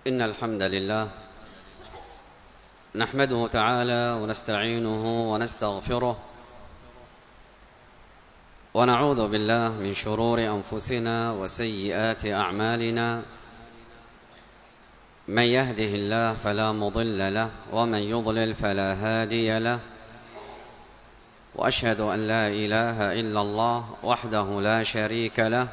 إن الحمد لله نحمده تعالى ونستعينه ونستغفره ونعوذ بالله من شرور أنفسنا وسيئات أعمالنا. من يهده الله فلا مضل له ومن يضلل فلا هادي له، وأشهد أن لا إله إلا الله وحده لا شريك له،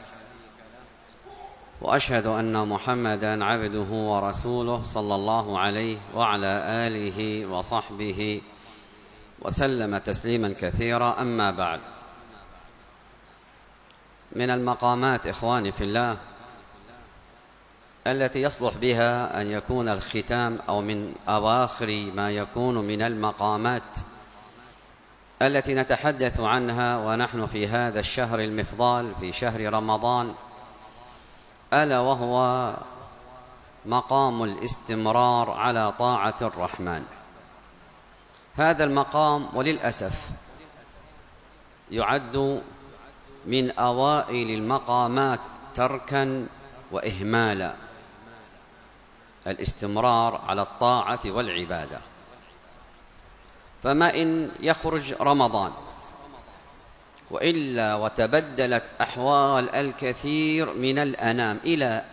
وأشهد أن محمدًا عبده ورسوله صلى الله عليه وعلى آله وصحبه وسلم تسليمًا كثيرًا. أما بعد، من المقامات إخواني في الله التي يصلح بها أن يكون الختام، أو من أواخر ما يكون من المقامات التي نتحدث عنها ونحن في هذا الشهر المفضال، في شهر رمضان، ألا وهو مقام الاستمرار على طاعة الرحمن. هذا المقام وللأسف يعد من أوائل المقامات تركا وإهمالا، الاستمرار على الطاعة والعبادة. فما إن يخرج رمضان وإلا وتبدلت أحوال الكثير من الأنام إلى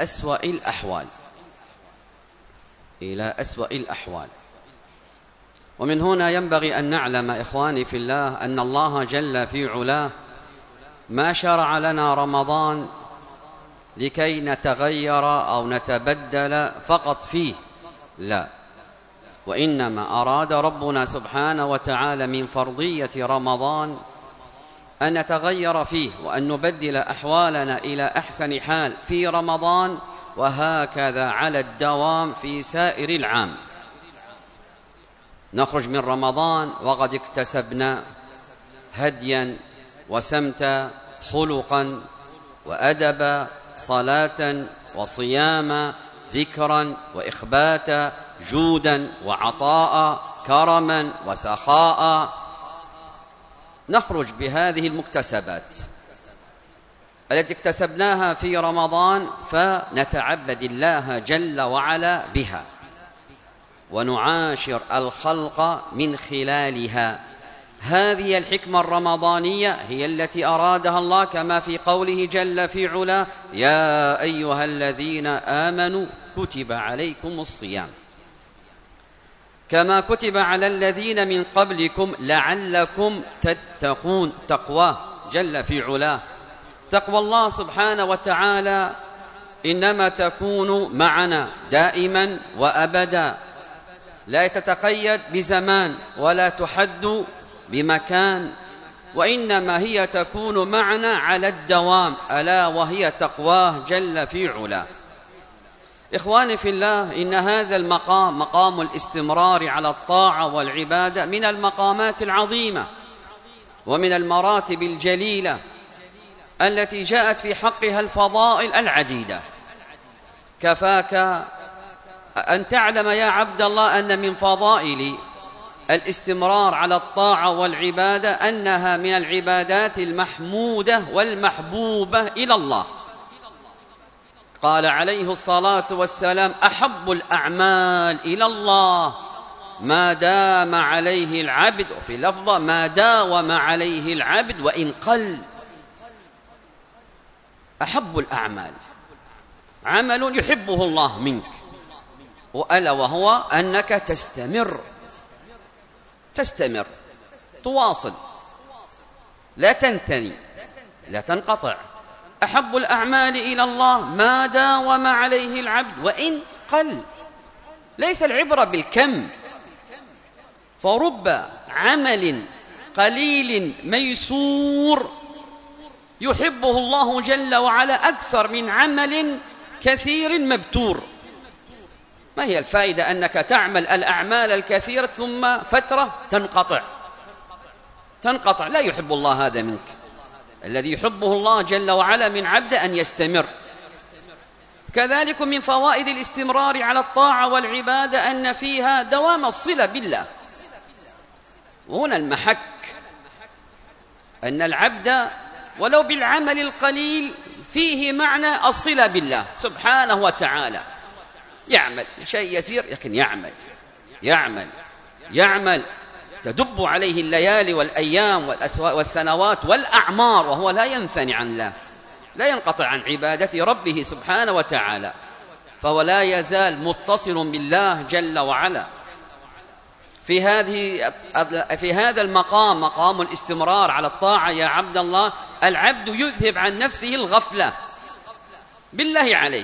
أسوأ الأحوال. ومن هنا ينبغي أن نعلم إخواني في الله أن الله جل في علاه ما شرع لنا رمضان لكي نتغير أو نتبدل فقط فيه، لا، وإنما أراد ربنا سبحانه وتعالى من فرضية رمضان أن نتغير فيه وأن نبدل أحوالنا إلى أحسن حال في رمضان، وهكذا على الدوام في سائر العام. نخرج من رمضان وقد اكتسبنا هديا وسمتا، خلقا وأدبا، صلاة وصياما، ذكرا وإخباتا، جودا وعطاء، كرما وسخاء. نخرج بهذه المكتسبات التي اكتسبناها في رمضان فنتعبد الله جل وعلا بها، ونعاشر الخلق من خلالها. هذه الحكمة الرمضانية هي التي أرادها الله، كما في قوله جل في علاه: يا أيها الذين آمنوا كتب عليكم الصيام كما كتب على الذين من قبلكم لعلكم تتقون. تقواه جل في علاه، تقوى الله سبحانه وتعالى إنما تكون معنا دائما وأبدا، لا تتقيد بزمان ولا تحد بمكان، وإنما هي تكون معنا على الدوام، ألا وهي تقواه جل في علاه. إخواني في الله، إن هذا المقام، مقام الاستمرار على الطاعة والعبادة، من المقامات العظيمة ومن المراتب الجليلة التي جاءت في حقها الفضائل العديدة. كفاك أن تعلم يا عبد الله أن من فضائل الاستمرار على الطاعة والعبادة أنها من العبادات المحمودة والمحبوبة إلى الله. قال عليه الصلاة والسلام: أحب الأعمال إلى الله ما دام عليه العبد، وفي لفظة ما داوم عليه العبد وإن قل. أحب الأعمال عمل يحبه الله منك، وألا وهو أنك تستمر، تواصل، لا تنثني، لا تنقطع. أحب الأعمال إلى الله ما داوم عليه العبد وإن قل. ليس العبرة بالكم، فرب عمل قليل ميسور يحبه الله جل وعلا أكثر من عمل كثير مبتور. ما هي الفائدة أنك تعمل الأعمال الكثيرة ثم فترة تنقطع؟ لا يحب الله هذا منك. الذي يحبه الله جل وعلا من عبد أن يستمر. كذلك من فوائد الاستمرار على الطاعة والعبادة أن فيها دوام الصلة بالله. وهنا المحك، أن العبد ولو بالعمل القليل فيه معنى الصلة بالله سبحانه وتعالى. يعمل شيء يسير لكن يعمل تدب عليه الليالي والأيام والسنوات والأعمار وهو لا ينثني عن الله، لا ينقطع عن عبادة ربه سبحانه وتعالى، فهو لا يزال متصل بالله جل وعلا. في هذا المقام، مقام الاستمرار على الطاعة يا عبد الله، العبد يذهب عن نفسه الغفلة. بالله عليك،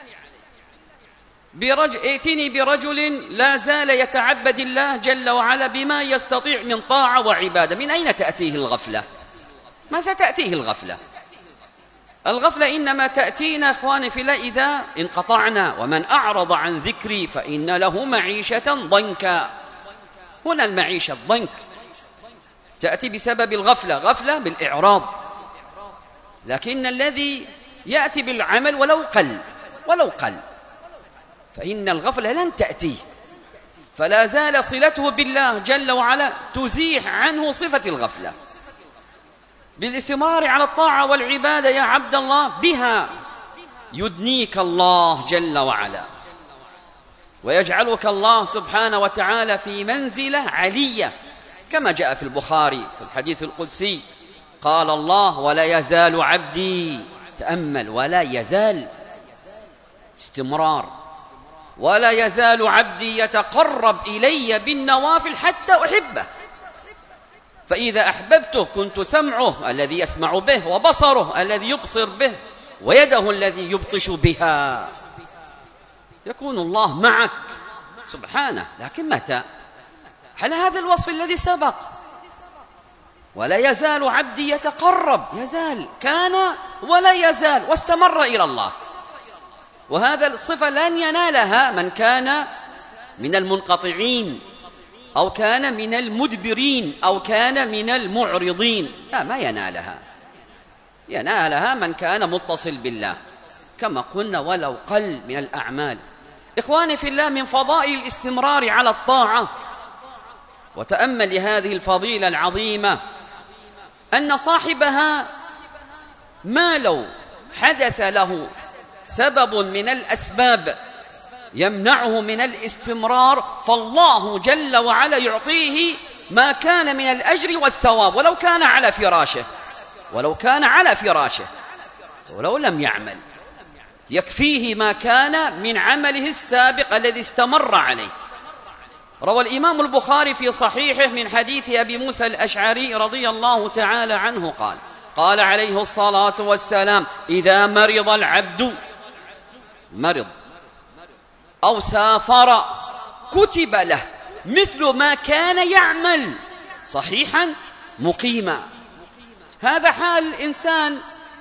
ائتني برجل لا زال يتعبد الله جل وعلا بما يستطيع من طاعة وعبادة، من أين تأتيه الغفلة؟ ما ستأتيه الغفلة؟ الغفلة إنما تأتينا إخواني في الله إذا انقطعنا. ومن أعرض عن ذكري فإن له معيشة ضنكا. هنا المعيشة الضنك تأتي بسبب الغفلة، غفلة بالإعراض. لكن الذي يأتي بالعمل ولو قل فإن الغفلة لن تأتيه، فلا زال صلته بالله جل وعلا تزيح عنه صفة الغفلة. بالاستمرار على الطاعة والعبادة يا عبد الله، بها يدنيك الله جل وعلا، ويجعلك الله سبحانه وتعالى في منزلة علية، كما جاء في البخاري في الحديث القدسي، قال الله: ولا يزال عبدي، تأمل، ولا يزال، استمرار، ولا يزال عبدي يتقرب إلي بالنوافل حتى أحبه، فإذا أحببته كنت سمعه الذي يسمع به، وبصره الذي يبصر به، ويده الذي يبطش بها. يكون الله معك سبحانه، لكن متى؟ على هذا الوصف الذي سبق. ولا يزال عبدي يتقرب، يزال، كان ولا يزال، واستمر إلى الله. وهذا الصفة لن ينالها من كان من المنقطعين، أو كان من المدبرين، أو كان من المعرضين. لا، ما ينالها من كان متصل بالله، كما قلنا ولو قل من الأعمال. إخواني في الله، من فضائل الاستمرار على الطاعة، وتأمل لهذه الفضيلة العظيمة، أن صاحبها ما لو حدث له سبب من الأسباب يمنعه من الاستمرار، فالله جل وعلا يعطيه ما كان من الأجر والثواب، ولو كان على فراشه ولو لم يعمل، يكفيه ما كان من عمله السابق الذي استمر عليه. روى الإمام البخاري في صحيحه من حديث أبي موسى الأشعري رضي الله تعالى عنه قال عليه الصلاة والسلام: إذا مرض العبد أو سافر كتب له مثل ما كان يعمل صحيحا مقيما. هذا حال الإنسان،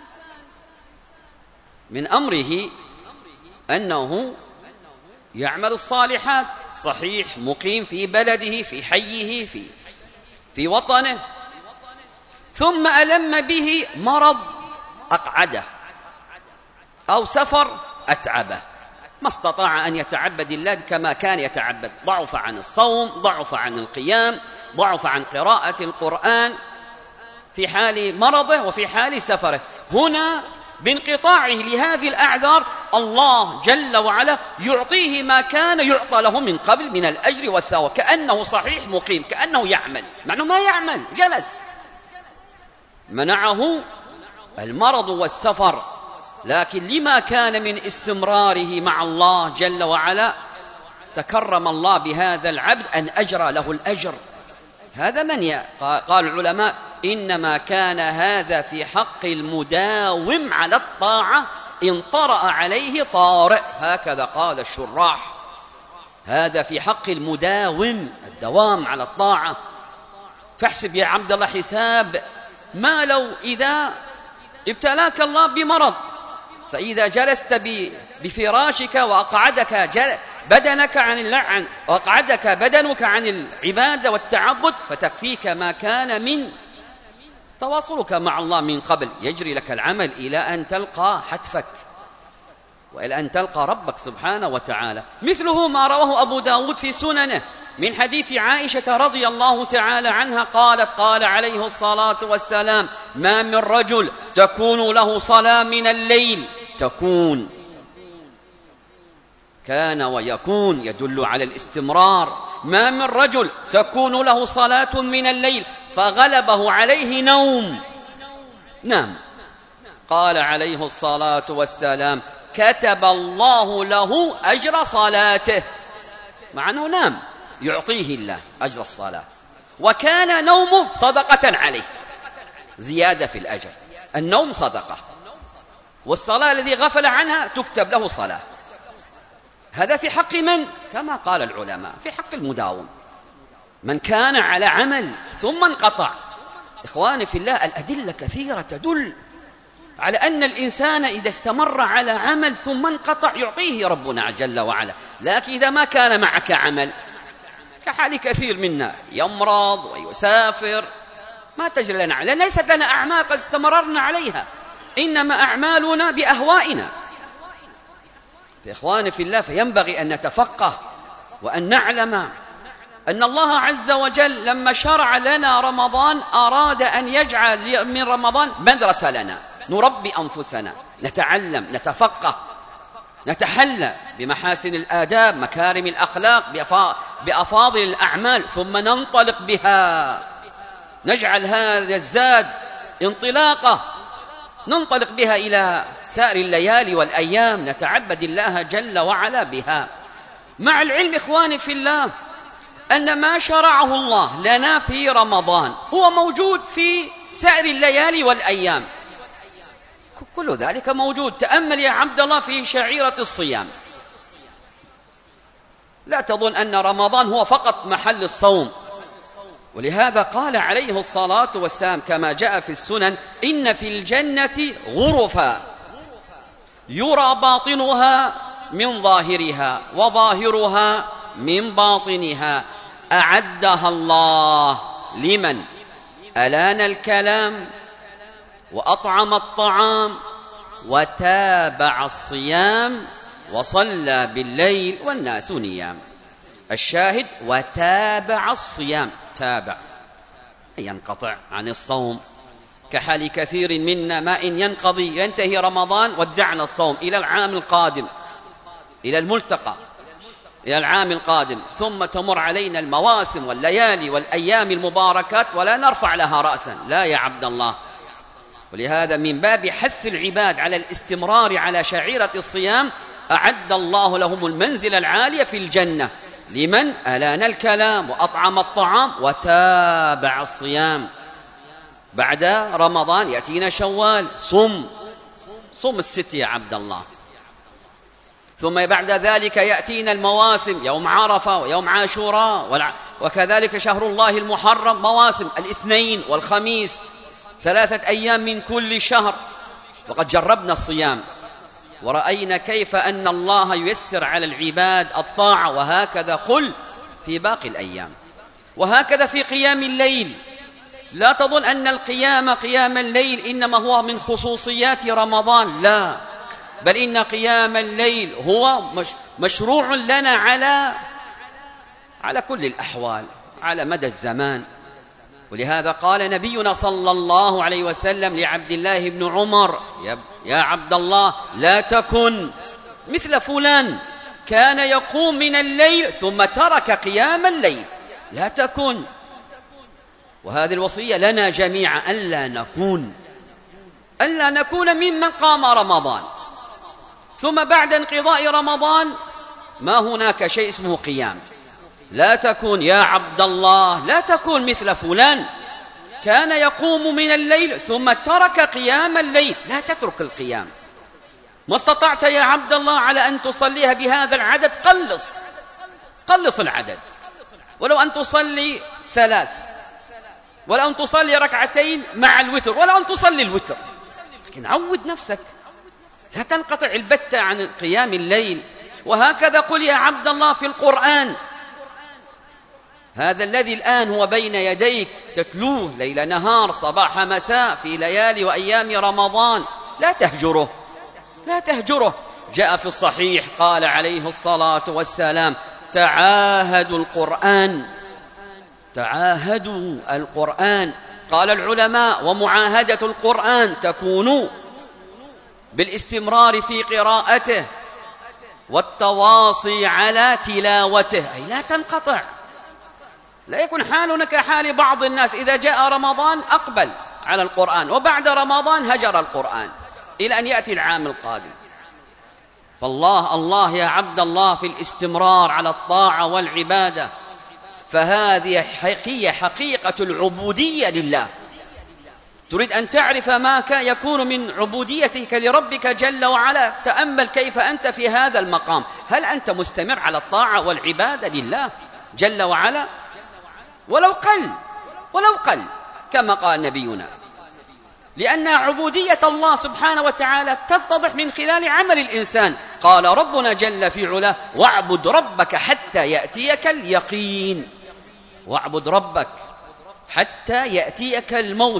من أمره أنه يعمل الصالحات، صحيح مقيم في بلده، في حيه، في وطنه، ثم ألم به مرض أقعده، أو سفر أتعبه، ما استطاع أن يتعبد الله كما كان يتعبد، ضعف عن الصوم، ضعف عن القيام، ضعف عن قراءة القرآن في حال مرضه وفي حال سفره. هنا بانقطاعه لهذه الأعذار الله جل وعلا يعطيه ما كان يعطى له من قبل من الأجر والثواب، كأنه صحيح مقيم، كأنه يعمل، مع أنه ما يعمل، جلس، منعه المرض والسفر، لكن لما كان من استمراره مع الله جل وعلا تكرم الله بهذا العبد أن أجرى له الأجر. هذا قال العلماء: إنما كان هذا في حق المداوم على الطاعة، إن طرأ عليه طارئ، هكذا قال الشراح. هذا في حق المداوم، الدوام على الطاعة. فاحسب يا عبد الله حساب ما لو إذا ابتلاك الله بمرض، فإذا جلست بفراشك وأقعدك بدنك عن وأقعدك بدنك عن العبادة والتعبد، فتكفيك ما كان من تواصلك مع الله من قبل، يجري لك العمل إلى أن تلقى حتفك وإلى أن تلقى ربك سبحانه وتعالى. مثله ما رواه أبو داود في سننه من حديث عائشة رضي الله تعالى عنها قالت: قال عليه الصلاة والسلام: ما من رجل تكون له صلاة من الليل، تكون كان ويكون يدل على الاستمرار. ما من رجل تكون له صلاة من الليل فغلبه عليه نام قال عليه الصلاة والسلام: كتب الله له أجر صلاته، مع أنه نام يعطيه الله أجر الصلاة، وكان نومه صدقة عليه، زيادة في الأجر. النوم صدقة، والصلاة الذي غفل عنها تكتب له صلاة. هذا في حق من؟ كما قال العلماء في حق المداوم، من كان على عمل ثم انقطع. إخواني في الله، الأدلة كثيرة تدل على أن الإنسان إذا استمر على عمل ثم انقطع يعطيه ربنا جل وعلا. لكن إذا ما كان معك عمل، كحال كثير منا يمرض ويسافر، ما تجري لنا، لأن ليست لنا أعمال قد استمررنا عليها، إنما أعمالنا بأهوائنا. إخواني في الله، فينبغي أن نتفقه وأن نعلم أن الله عز وجل لما شرع لنا رمضان أراد أن يجعل من رمضان مدرسة لنا، نربي أنفسنا، نتعلم، نتفقه، نتحلى بمحاسن الآداب، مكارم الأخلاق، بأفاضل الأعمال، ثم ننطلق بها، نجعل هذا الزاد انطلاقة ننطلق بها إلى سائر الليالي والأيام، نتعبد الله جل وعلا بها. مع العلم إخواني في الله أن ما شرعه الله لنا في رمضان هو موجود في سائر الليالي والأيام، كل ذلك موجود. تأمل يا عبد الله في شعيرة الصيام، لا تظن أن رمضان هو فقط محل الصوم، ولهذا قال عليه الصلاة والسلام كما جاء في السنن: إن في الجنة غرفا يرى باطنها من ظاهرها وظاهرها من باطنها، أعدها الله لمن ألان الكلام وأطعم الطعام وتابع الصيام وصلى بالليل والناس نيام. الشاهد: وتابع الصيام، تابع ينقطع عن الصوم، كحال كثير منا ما إن ينقضي ينتهي رمضان ودعنا الصوم إلى العام القادم، إلى الملتقى، إلى العام القادم، ثم تمر علينا المواسم والليالي والأيام المباركات ولا نرفع لها رأسا. لا يا عبد الله. ولهذا من باب حث العباد على الاستمرار على شعيرة الصيام أعد الله لهم المنزلة العالية في الجنة لمن ألان الكلام وأطعم الطعام وتابع الصيام. بعد رمضان يأتينا شوال، صم الست يا عبد الله، ثم بعد ذلك يأتينا المواسم، يوم عرفة ويوم عاشوراء، وكذلك شهر الله المحرم، مواسم الاثنين والخميس، 3 أيام من كل شهر. وقد جربنا الصيام ورأينا كيف أن الله ييسر على العباد الطاعة، وهكذا قل في باقي الأيام، وهكذا في قيام الليل. لا تظن أن قيام الليل إنما هو من خصوصيات رمضان، لا، بل إن قيام الليل هو مشروع لنا على كل الأحوال، على مدى الزمان. ولهذا قال نبينا صلى الله عليه وسلم لعبد الله بن عمر: يا عبد الله، لا تكن مثل فلان كان يقوم من الليل ثم ترك قيام الليل، لا تكن. وهذه الوصية لنا جميعا، ألا نكون ممن قام رمضان ثم بعد انقضاء رمضان ما هناك شيء اسمه قيام. لا تكن يا عبد الله، لا تكن مثل فلان كان يقوم من الليل ثم ترك قيام الليل، لا تترك القيام. ما استطعت يا عبد الله على أن تصليها بهذا العدد، قلص العدد، ولو أن تصلي 3، ولو أن تصلي 2 مع الوتر، ولو أن تصلي الوتر، لكن عود نفسك، لا تنقطع البتة عن قيام الليل. وهكذا قل يا عبد الله في القرآن، هذا الذي الآن هو بين يديك تتلوه ليل نهار صباح مساء في ليالي وأيام رمضان، لا تهجره. جاء في الصحيح قال عليه الصلاة والسلام: تعاهدوا القرآن. قال العلماء: ومعاهدة القرآن تكون بالاستمرار في قراءته والتواصي على تلاوته، أي لا تنقطع، لا يكون حالنا كحال بعض الناس إذا جاء رمضان أقبل على القرآن، وبعد رمضان هجر القرآن إلى أن يأتي العام القادم. فالله يا عبد الله في الاستمرار على الطاعة والعبادة، فهذه هي حقيقة العبودية لله. تريد أن تعرف ما يكون من عبوديتك لربك جل وعلا، تأمل كيف أنت في هذا المقام. هل أنت مستمر على الطاعة والعبادة لله جل وعلا؟ ولو قل كما قال نبينا، لأن عبودية الله سبحانه وتعالى تتضح من خلال عمل الإنسان. قال ربنا جل في علاه: واعبد ربك حتى يأتيك اليقين. واعبد ربك حتى يأتيك الموت.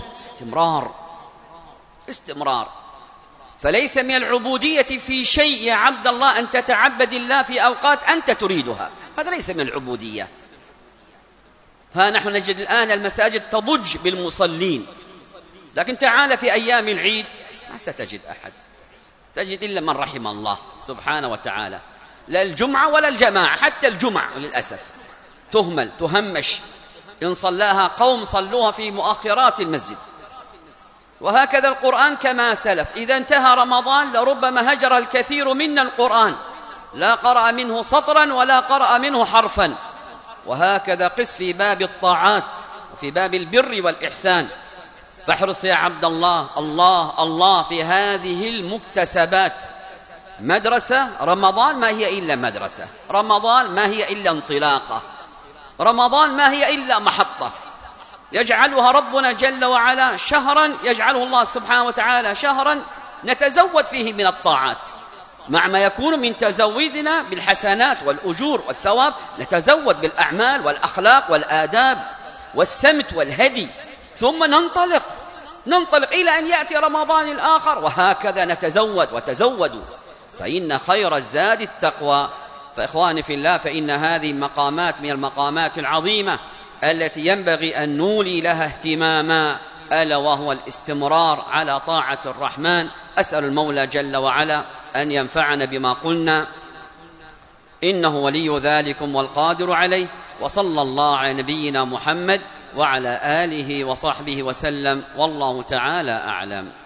استمرار. فليس من العبودية في شيء يا عبد الله أن تتعبد الله في أوقات أنت تريدها، هذا ليس من العبودية. ها نحن نجد الآن المساجد تضج بالمصلين، لكن تعال في أيام العيد ما ستجد أحد، تجد إلا من رحم الله سبحانه وتعالى. لا الجمعة ولا الجماعة، حتى الجمعة للأسف تهمش، إن صلاها قوم صلوها في مؤخرات المسجد. وهكذا القرآن كما سلف، إذا انتهى رمضان لربما هجر الكثير منا القرآن، لا قرأ منه سطرا ولا قرأ منه حرفا. وهكذا قس في باب الطاعات وفي باب البر والإحسان. فاحرص يا عبد الله في هذه المكتسبات. مدرسة رمضان ما هي إلا مدرسة، رمضان ما هي إلا انطلاقة، رمضان ما هي إلا محطة يجعلها ربنا جل وعلا شهرا، يجعله الله سبحانه وتعالى شهرا نتزود فيه من الطاعات، مع ما يكون من تزودنا بالحسنات والأجور والثواب، نتزود بالأعمال والأخلاق والآداب والسمت والهدي، ثم ننطلق إلى أن يأتي رمضان الآخر، وهكذا نتزود وتزودوا. فإن خير الزاد التقوى. فإخواني في الله، فإن هذه مقامات من المقامات العظيمة التي ينبغي أن نولي لها اهتماما، ألا وهو الاستمرار على طاعة الرحمن. أسأل المولى جل وعلا أن ينفعنا بما قلنا، إنه ولي ذلكم والقادر عليه. وصلى الله على نبينا محمد وعلى آله وصحبه وسلم، والله تعالى أعلم.